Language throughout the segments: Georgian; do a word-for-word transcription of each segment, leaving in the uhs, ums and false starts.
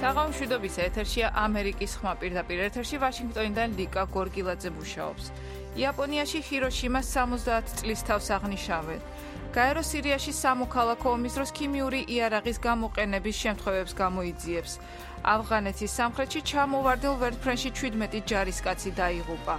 საღამოშვიდობის ეთერშია ამერიკის ხმა პირდაპირ ეთერში ვაშინგტონიდან ლიკა გორგილაძე მუშაობს. იაპონიაში ჰიროშიმას სამოცდაათ წლის თავს აღნიშნავენ. გაერო სირიაში სამოქალაქო ომის დროს ქიმიური იარაღის გამოყენების შემთხვევებს გამოიძიებს. ავღანეთის სამხრეთში ჩამოვარდნილ ვერტფრენში შვიდმეტი ჯარისკაცი დაიღუპა.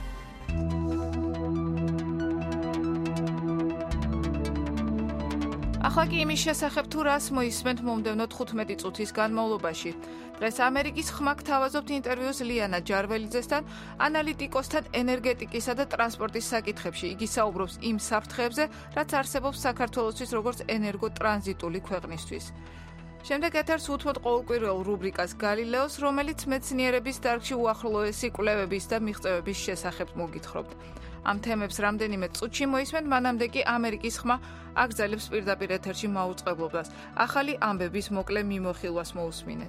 ახლა კი იმის შესახებ თუ რას მოისმენთ მომდევნო თხუთმეტი წუთის განმავლობაში. დღეს ამერიკის ხმა გთავაზობთ ინტერვიუს ლიანა ჯარველიძესთან, ანალიტიკოსთან ენერგეტიკისა და ტრანსპორტის საკითხებში. იგი საუბრობს იმ საფრთხეებზე, რაც არსებობს საქართველოსთვის როგორც ენერგოტრანზიტული ქვეყნისთვის. შემდეგ ეთერს უთმობთ ყოველკვირველ რუბრიკას გალილეოს, რომელიც მეცნიერების დარგში უახლოესი კვლევების და მიღწევების შესახებ მოგითხრობთ. ამ თემებს რამდენიმე წუთში მოისმენთ, მანამდე კი ამერიკის ხმა აგრძელებს პირდაპირ ეთერში მაუწყებლობას. ახალი ამბების მოკლე მიმოხილვას მოусმინეთ.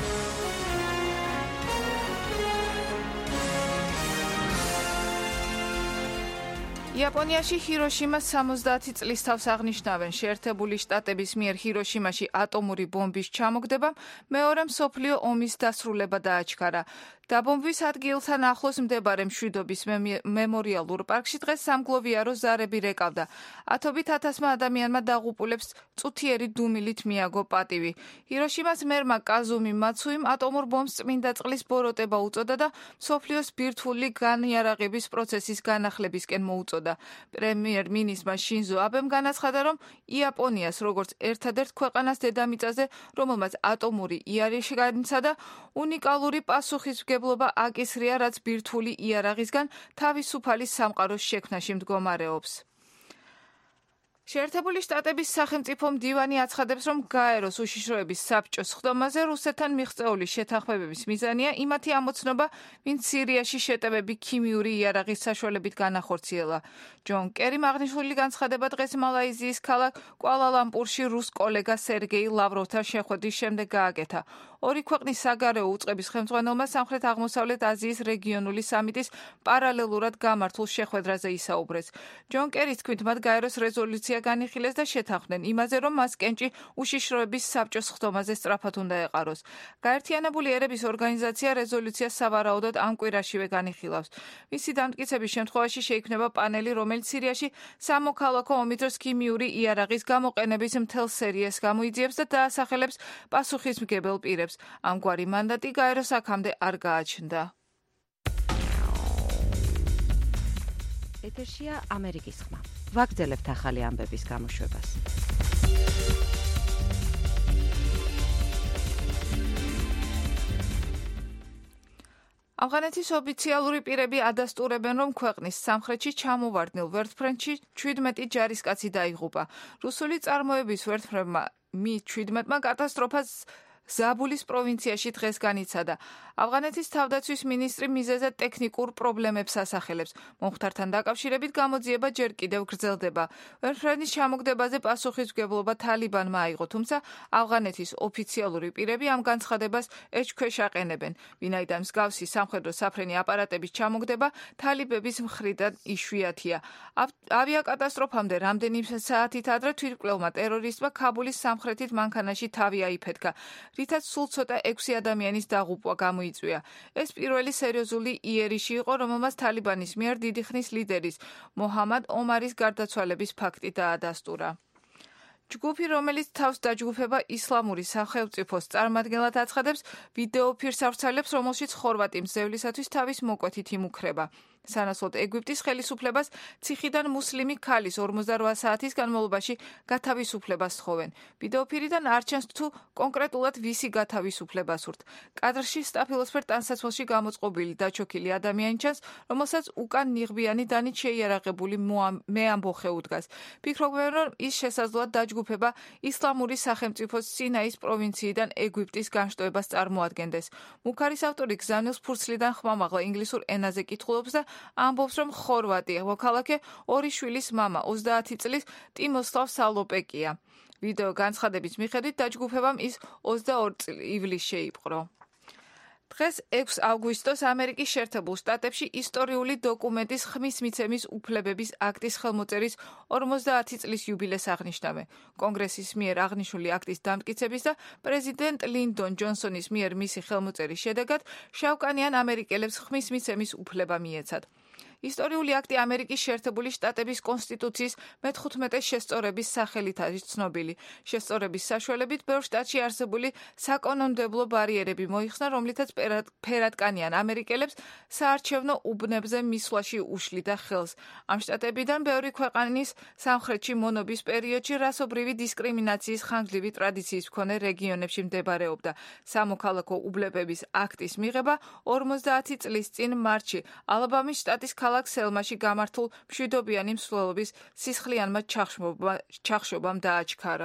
იაპონიაში ჰიროშიმას სამოცდაათი წლის თავს აღნიშნავენ. შეერთებული შტატების მიერ ჰიროშიმაში ატომური ბომბის ჩამოგდებამ მეორე მსოფლიო ომის დასრულება დააჩქარა. დაბომბვის ადგილთან ახლოს მდებარე მშვიდობის მემორიალურ პარკში დღეს სამგლოვიარო ზარები რეკავდა. ათობით ათასმა ადამიანმა დაღუპულებს წუთიერი დუმილით მიაგო პატივი. ჰიროშიმას მერმა კაზუმი მაცუიმ ატომურ ბომბს წმინდა წყლის ბოროტება უწოდა და მსოფლიოს ბირთვული განიარაღების პროცესის განახლებისკენ მოუწოდა. პრემიერ-მინისტრმა შინზო აბემ განაცხადა, რომ იაპონიას როგორც ერთადერთ ქვეყანას დედამიწაზე, რომელმაც ატომური იარაღი განიცადა, უნიკალური პასუხისმგებლობა აკისრია, რაც ბირთვული იარაღისგან თავისუფალი სამყაროს შექმნაში მდგომარეობს. შეერთებული შტატების სახელმწიფო მდივანი აცხადებს, რომ გაეროს უშიშროების საბჭოს ხდომაზე რუსეთთან მიღწეული შეთანხმებების მიზანია იმათი ამოცნობა, ვინც სირიაში შეტევები ქიმიური იარაღის საშუალებით განახორციელა. ჯონ კერიმ აღნიშნული განცხადება დღეს მალაიზიის ქალაქ კუალა-ლამპურში რუს კოლეგა სერგეი ლავროვთან შეხვედრის შემდეგ გააკეთა. ორი ქვეყნის საგარეო უწყების ხელმძღვანელმა სამხრეთ-აღმოსავლეთ აზიის რეგიონული სამიტის პარალელურად გამართულ შეხვედრაზე ისაუბრეს. ჯონ კერის თქმით, მათ გაეროს რეზოლუცია განიხილეს და შეთანხმდნენ იმაზე, რომ მას კენჭი უშიშროების საბჭოს ხდომაზე სწრაფად უნდა ეყაროს. გაერთიანებული ერების ორგანიზაცია რეზოლუციას სავარაუდოდ ამ კვირაშივე განიხილავს. მისი დამტკიცების შემთხვევაში შეიქმნება პანელი, რომელიც სირიაში სამოქალაქო ომის დროს ქიმიური იარაღის გამოყენების მთელ სერიას გამოიძიებს და დაასახელებს პასუხისმგებელ პირებს. ამგვარი მანდატი გაეროს აქამდე არ გააჩნდა. ეთერშია ამერიკის ხმა. ვაგრძელებთ ახალი ამბების გამოშვებას. ავღანეთის ოფიციალური პირები ადასტურებენ, რომ ქვეყნის სამხრეთში ჩამოვარდნილ ვერტფრენში შვიდმეტი ჯარისკაცი დაიღუპა. რუსული წარმოების ვერტფრენმა მი შვიდმეტმა კატასტროფას ზაბულის პროვინციაში დღეს განიცადა. ავღანეთის თავდაცვის მინისტრი მიზეზად ტექნიკურ პრობლემებს ასახელებს. მომხდართან დაკავშირებით გამოძიება ჯერ კიდევ გრძელდება. ვერტფრენის ჩამოგდებაზე პასუხისმგებლობა თალიბანმა აიღო, თუმცა ავღანეთის ოფიციალური პირები ამ განცხადებას ეჭქვეშ აყენებენ. ვინაიდან მსგავსი სამხედრო საფრენი აპარატების ჩამოგდება თალიბების მხრიდან იშვიათია. ავიაკატასტროფამდე რამდენიმე საათით ადრე თვითმკვლელმა ტერორისტმა ქაბულის სამხრეთით მანქანაში თავი აიფეთქა, რითაც სულ ცოტა ექვსი ადამიანის დაღუპვა გამოიწვია. ეს პირველი სერიოზული იერიში იყო, რომელმაც თალიბანის მიერ დიდი ხნის ლიდერის მოჰამად ომარის გარდაცვალების ფაქტი დაადასტურა. ჯგუფი, რომელიც თავს დაჯგუფება ისლამური სახელმწიფოს წარმომადგენლად აცხადებს, ვიდეო ფირს ავრცელებს, რომელშიც ხორვატი მძევლისათვის თავის მოკვეთით იმუქრება. სანაცვლოდ ეგვიპტის ხელისუფლებას ციხიდან მუსლიმი ქალის ორმოცდარვა საათის განმავლობაში გათავისუფლებას თხოვენ. ვიდეოფირიდან არ ჩანს თუ კონკრეტულად ვისი გათავისუფლება სურთ. კადრში სტაფილოსფერ ტანსაცმელში გამოწყობილი დაჩოქილი ადამიანი ჩანს, რომელსაც უკან ნიღბიანი დანით შეიარაღებული მეამბოხე უდგას. ფიქრობენ, რომ ის შესაძლოა დაჯგუფება ისლამური სახელმწიფოს სინაის პროვინციიდან ეგვიპტის განშტოებას წარმოადგენდეს. მუქარის ავტორი გზავნილს ფურცლიდან ხმამაღლა ინგლისურ ენაზე კითხულობს და ამბობს, რომ ხორვატი მოქალაქე ორი შვილის მამა ოცდაათი წლის ტიმოსლავ სალოპეკია. ვიდეო განცხადების მიხედვით დაჯგუფებამ ის ოცდაორი წლის ივლისში შეიპყრო. დღეს ექვსი აგვისტოს ამერიკის შეერთებულ შტატებში ისტორიული დოკუმენტის ხმის მიცემის უფლებების აქტის ხელმოწერის ორმოცდაათი წლის იუბილეს აღნიშნავენ. კონგრესის მიერ აღნიშნული აქტის დამტკიცების და პრეზიდენტ ლინდონ ჯონსონის მიერ მისი ხელმოწერის შედეგად შავკანიან ამერიკელებს ხმის მიცემის უფლება მიეცათ. ისტორიული აქტი ამერიკის შეერთებული შტატების კონსტიტუციის მეთხუთმეტე შესწორების სახელით არის ცნობილი. შესწორების საშუალებით ბევრ შტატში არსებული საკანონმდებლო ბარიერები მოიხსნა, რომლითაც ფერადკანიან ამერიკელებს საარჩევნო უბნებზე მისვლაში უშლიდა ხელს. ამ შტატებიდან ბევრი ქვეყნის სამხრეთში მონობის პერიოდში რასობრივი დისკრიმინაციის ხანგრძლივი ტრადიციის მქონე რეგიონებში მდებარეობდა. სამოქალაქო უბნების აქტის მიღება ორმოცდაათი წლის წინ მარტში ალაბამის შტატის ქალაქ სელმაში გამართულ მშვიდობიანი მსვლელობის სისხლიანმა ჩახშობამ დააჩქარა.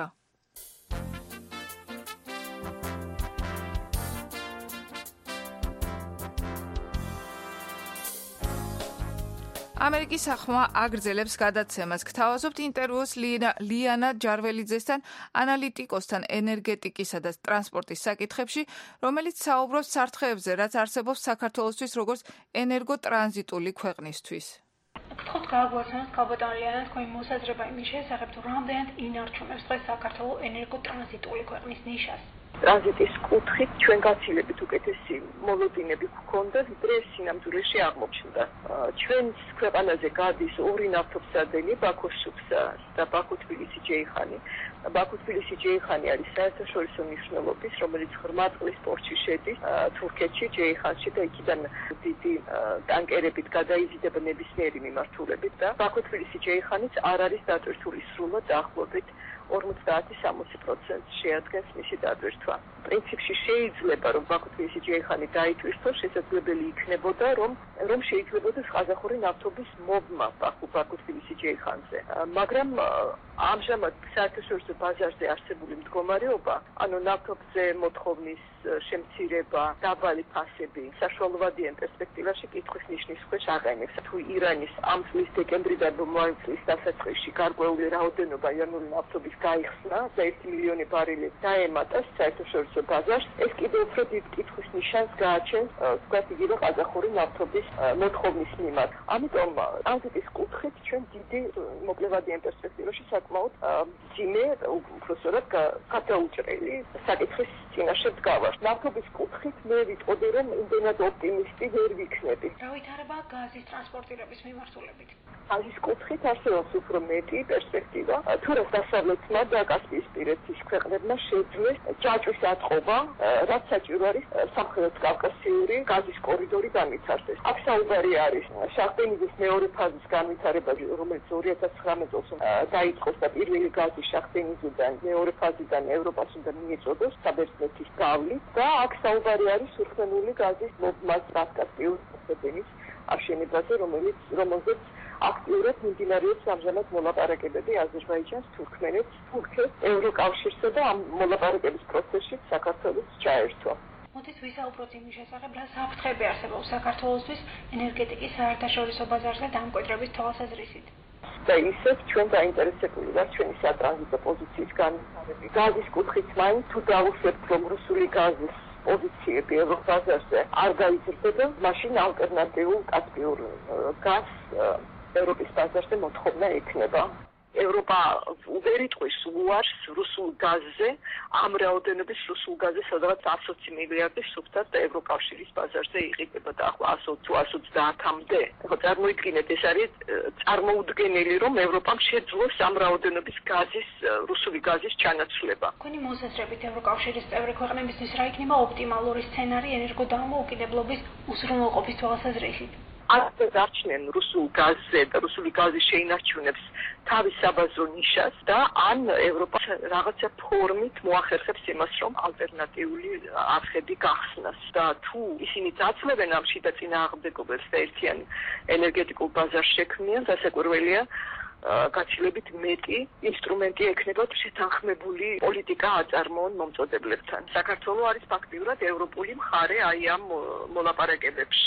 ამერიკის სახმა აგრძელებს გადაცემას. გთავაზობთ ინტერვიუს ლიანა ჯარველიძესთან, ანალიტიკოსთან ენერგეტიკისა და ტრანსპორტის საკითხებში, რომელიც საუბრობს საფრთხეებზე, რაც არსებობს საქართველოსთვის როგორც ენერგოტრანზიტული ქვეყნისთვის. გთხოვთ გააგვაცნოთ ქალბატონ ლიანა თქვენი მოსაზრება იმის შესახებ, თუ რამდენად ინარჩუნებს დღეს საქართველოს ენერგოტრანზიტული ქვეყნის ნიშას. ტრანზიტის კუთხით ჩვენ გაცილებით უკეთესი მოლოდინები გვქონდა, ვიდრე სინამდვილეში აღმოჩნდა. ჩვენს ქვეყანაზე გადის ორი ნავთობსადენი, ბაქო-შუბსა და ბაქო-თბილისი-ჯეიხანი. ბაქო-თბილისი-ჯეიხანი არის საერთაშორისო მნიშვნელობის, რომელიც ღრმა წყლის პორტში შედის თურქეთში, ჯეიხანში და იქიდან დიდი ტანკერებით გადაიზიდება ნებისმიერი მიმართულებით და ბაქო-თბილისი-ჯეიხანიც არ არის დატვირთული სრულად დაახლოებით ორმოცდაათი სამოცი პროცენტს შეადგენს მისი დატვირთვა. პრინციპში შეიძლება რომ ბაქო-თბილისი-ჯეიხანი დაიტვირთოს, შესაძლებელი იქნებოდა რომ რომ შეიძლებოდა ყაზახური ნავთობის მობმა ბაქო-თბილისი-ჯეიხანზე. მაგრამ ამჟამად საერთაშორისო ბაზარზე არსებული მდგომარეობა, ანუ ნავთობზე მოთხოვნის შემცირება, დაბალი ფასები, საშუალოვადიან პერსპექტივაში კითხვის ნიშნის ქვეშ აყენებს. თუ ირანის ამ წლის დეკემბრიდან მომავალ წლის დასაწყისში გარკვეული რაოდენობა ირანული ნავთობის გაიხსნა და ერთი მილიონი ბარელი დაემატა საერთაშორისო ბაზარს, ეს კიდევ უფრო დიდ კითხვის ნიშანს გააჩენს თქვათ იგივე ყაზახური ნავთობის მოთხოვნის მიმართ. ამიტომ ტრანზიტის კუთხით ჩვენ დიდი მოკლევადიან პერსპექტივაში საკმაოდ მძიმე, უпроსორად გადაუჭრელი საკითხის წინაშე დგავარ. ნავთობის კუთხით მე ვიტყოდი, რომ იმდენად ოპტიმისტი ვერ ვიქნები. რა ვითარება გაზის ტრანსპორტირების მიმართულებით? გაზის კუთხით არსებობს უფრო მეტი პერსპექტივა. თუ რა დასავლეთმა და კასპიისპირეთის ქვეყნებმა შეძლეს ჯაჭვის ატყობა, რაც საჭირო არის სამხრეთ კავკასიური გაზის კორიდორი განვითარდეს. აქ საუბარი არის შახტენიზის მეორე ფაზის განვითარებაზე, რომელიც ორი ათას ცხრამეტ წელს დაიწყოს და პირველი გაზი შახტენიზიდან მეორე ფაზიდან ევროპას უნდა მიეწოდოს საბერძნეთის გავლით და აქ საუბარი არის სურხენული გაზის მობმას კასპიისპირეთის აშენებაზე, რომელიც რომელზეც აქტიურად მიმდინარეობს ამჟამად მოლაპარაკებები აზერბაიჯანს, თურქმენეთს, თურქეთს, ევროკავშირსა და ამ მოლაპარაკების პროცესში საქართველოს ჩაერთვა. მოდით ვისაუბროთ იმის შესახებ, რა საფრთხეები არსებობს საქართველოსთვის ენერგეტიკის საერთაშორისო ბაზარზე დამკვიდრების თვალსაზრისით. და ისევ ჩვენ დაინტერესებული ვართ ჩვენი სატრანზიტო პოზიციის განვითარებით. გაზის კუთხით მაინც თუ დავუშვებთ, რომ რუსული გაზის პოზიციები ევრობაზარზე არ გაიზრდება, მაშინ ალტერნატიულ კასპიურ გაზს ევროპის ბაზარზე მოთხოვნა ექნება. ევროპა ვერ იტყვის უარს რუსულ გაზზე, ამ რაოდენობის რუსულ გაზზე სადღაც ათი მილიარდი სუფთად და ევროკავშირის ბაზარზე იყიდება და ახლა ათი ოცდაათამდე. ახლა წარმოიდგინეთ, ეს არის წარმოუდგენელი, რომ ევროპამ შეძლოს ამ რაოდენობის გაზის, რუსული გაზის ჩანაცვლება. თქვენი მოსაზრებით ევროკავშირის წევრი ქვეყნებისთვის რა იქნება ოპტიმალური სცენარი ენერგოდამოუკიდებლობის უზრუნველყოფის თვალსაზრისით? ასე დარჩნენ რუსულ გაზზე და რუსული გაზი შეინარჩუნებს თავის საბაზრო ნიშას და ან ევროპა რაღაცა ფორმით მოახერხებს იმას, რომ ალტერნატიული არხები გახსნას და თუ ისინი დაწლებენ ამ შიდა წინააღმდეგობებს და ერთიან ენერგეტიკულ ბაზარს შექმნიან, დასაკვირველია გაცილებით მეტი ინსტრუმენტი ექნებათ შეთანხმებული პოლიტიკა აწარმოონ მომწოდებლებთან. საქართველო არის ფაქტიურად ევროპული მხარე აი ამ მოლაპარაკებებში.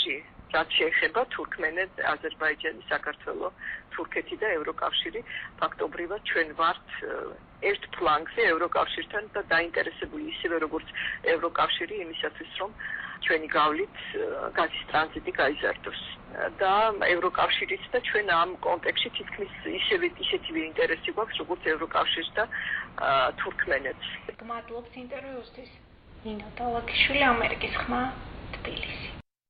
რაც შეეხება თურქმენეთს, აზერბაიჯანი, საქართველო, თურქეთი და ევროკავშირი, ფაქტობრივად ჩვენ ვართ ერთ ფლანგზე ევროკავშირთან და დაინტერესებული ისევე როგორც ევროკავშირი იმისათვის, რომ ჩვენი გავლით გაზის ტრანზიტი გაიზარდოს. და ევროკავშირიც და ჩვენ ამ კონტექსტში თითქმის ისევე ისეთივე ინტერესი გვაქვს, როგორც ევროკავშირს და თურქმენეთს. გმადლობთ ინტერვიუსთვის. ნინო დალაგიშვილი, ამერიკის ხმა, თბილისი.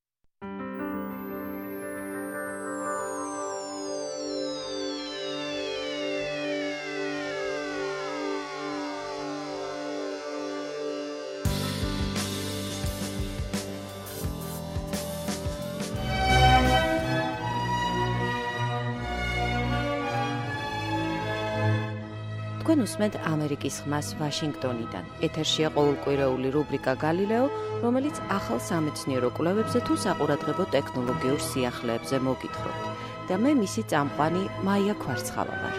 თქვენ უსმენთ ამერიკის ხმას ვაშინგტონიდან. ეთერშია ყოველკვირეული რუბრიკა გალილეო, რომელიც ახალ სამეცნიერო კვლევებზე თუ საყურადღებო ტექნოლოგიურ სიახლეებზე მოგითხრობთ. და მე მისი წამყვანი მაია ქვარცხავა ვარ.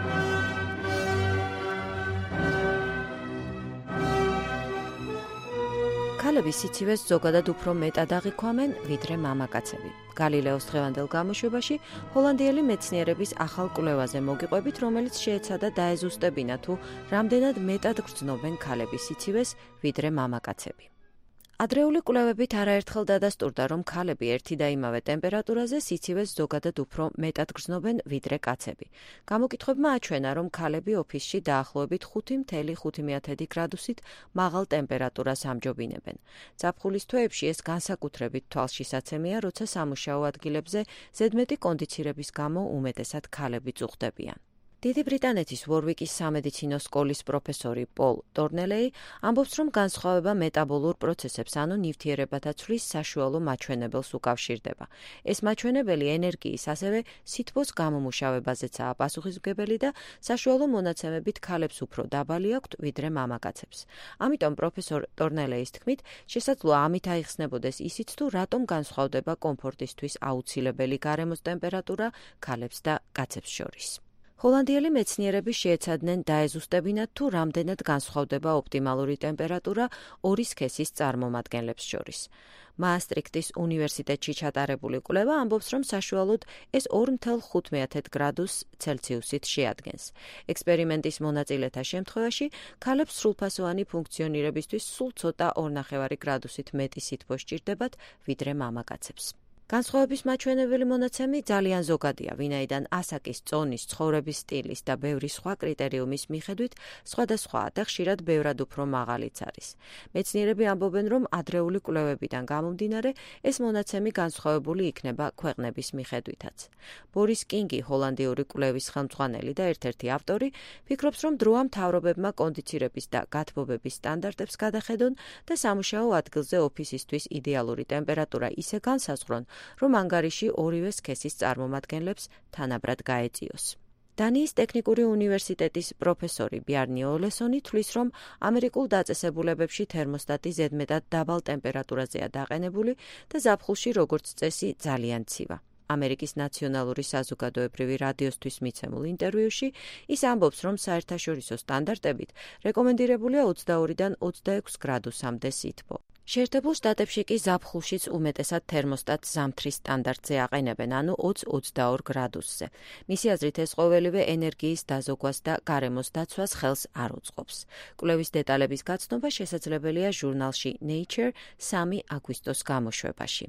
ქალები სიცივეს ზოგადად უფრო მეტად აღიქვამენ, ვიდრე მამაკაცები. გალილეოს დღევანდელ გამოშვებაში ჰოლანდიელი მეცნიერების ახალ კვლევაზე მოგიყვებით, რომელიც შეეცადა დაეზუსტებინა თუ რამდენად მეტად გრძნობენ ქალები სიცივეს, ვიდრე მამაკაცები. ადრეული კვლევებით არაერთხელ დადასტურდა, რომ ქალები ერთი და იმავე ტემპერატურაზე სიცივეს ზოგადად უფრო მეტად გრძნობენ, ვიდრე კაცები. გამოკითხვებმა აჩვენა, რომ ქალები ოფისში დაახლოებით ხუთი კoma ხუთი გრადუსით მაღალ ტემპერატურას ამჯობინებენ. ზაფხულის თვეებში ეს განსაკუთრებით თვალშისაცემია, როცა სამუშაო ადგილებზე ზედმეტი კონდიცირების გამო უმეტესად ქალები წუხდებიან. დიდი ბრიტანეთის ვორვიკის სამედიცინო სკოლის პროფესორი პოლ ტორნელეი ამბობს, რომ განსხვავება მეტაბოლურ პროცესებს, ანუ ნივთიერებათა ცვლის საშუალო მაჩვენებელს უკავშირდება. ეს მაჩვენებელი ენერგიის, ასევე სითბოს გამომუშავებაზეცაა პასუხისმგებელი და საშუალო მონაცემებით ქალებს უფრო დაბალი აქვთ, ვიდრე მამაკაცებს. ამიტომ პროფესორ ტორნელეის თქმით, შესაძლოა ამით აიხსნებოდეს ისიც, თუ რატომ განსხვავდება კომფორტისთვის აუცილებელი გარემოს ტემპერატურა ქალებს და კაცებს შორის. ჰოლანდიელი მეცნიერები შეეცადნენ დაეზუსტებინათ, თუ რამდენად განსხვავდება ოპტიმალური ტემპერატურა ორი სქესის წარმომადგენლებს შორის. მაასტრიქტის უნივერსიტეტში ჩატარებული კვლევა ამბობს, რომ საშუალოდ ეს ორი კoma ხუთი გრადუს ცელსიუსით შეადგენს. ექსპერიმენტის მონაწილეთა შემთხვევაში ქალებს სრულფასოვანი ფუნქციონირებისთვის სულ ცოტა ორი კoma პენჯი გრადუსით მეტი სითბო სჭირდებათ, ვიდრე მამაკაცებს. განსხვავების მაჩვენებელი მონაცემი ძალიან ზოგადია, ვინაიდან ასაკის, წონის, ცხოვრების სტილის და ბევრი სხვა კრიტერიუმის მიხედვით სხვადასხვაა და ხშირად ბევრად უფრო მაღალიც არის. მეცნიერები ამბობენ, რომ ადრეული კვლევებიდან გამომდინარე, ეს მონაცემი განსხვავებული იქნება ქვეყნების მიხედვითაც. ბორის კინგი, ჰოლანდიური კვლევის ხელმძღვანელი და ერთ-ერთი ავტორი, ფიქრობს, რომ დროა მთავრობებმა კონდიცირების და გათბობების სტანდარტებს გადახედონ და სამუშაო ადგილზე ოფისისთვის იდეალური ტემპერატურა ისე განსაზღვრონ, რომ ანგარიში ორივე სქესის წარმომადგენლებს თანაბრად გაეწიოს. დანიის ტექნიკური უნივერსიტეტის პროფესორი ბიარნი ოლესონი თვლის, რომ ამერიკულ დაწესებულებებში თერმოსტატი ზედმეტად დაბალ ტემპერატურაზეა დაყენებული და ზაფხულში როგორც წესი ძალიან ცივა. ამერიკის ნაციონალური საზოგადოებრივი რადიოსთვის მიცემულ ინტერვიუში ის ამბობს, რომ საერთაშორისო სტანდარტებით რეკომენდირებულია ოცდაორიდან ოცდაექვსი გრადუსამდე სითბო. შეერთებულ შტატებში კი ზაფხულშიც უმეტესად თერმოსტატს ზამთრის სტანდარტზე აყენებენ, ანუ ოცი ოცდაორი გრადუსზე. მისი აზრით ეს ყოველივე ენერგიის დაზოგვას და გარემოს დაცვას ხელს არ უწყობს. კვლევის დეტალების გაცნობა შესაძლებელია ჟურნალში Nature სამი აგვისტოს გამოშვებაში.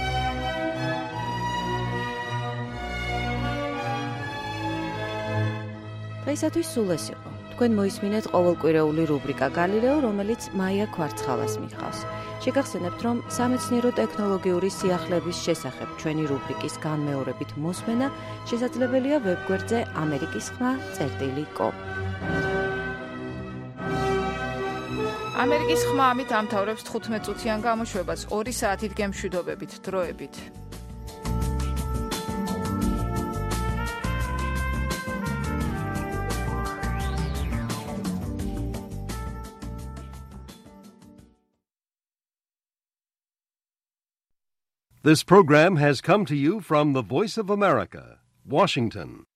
დღეისათვის სულ ეს იყო. თქვენ მოისმინეთ ყოველკვირეული რუბრიკა გალილეო, რომელიც მაია ქვარცხავას მიჰყავს. შეგახსენებთ, რომ სამეცნიერო ტექნოლოგიური სიახლეების შესახებ ჩვენი რუბრიკის განმეორებით მოსმენა შესაძლებელია ვებგვერდზე ამერიკის ხმა წერტილი კომ. ამერიკის ხმა ამით ამთავრებს თხუთმეტ წუთიან გამოშვებას ორი საათით გემშვიდობებით დროებით. This program has come to you from the Voice of America, Washington.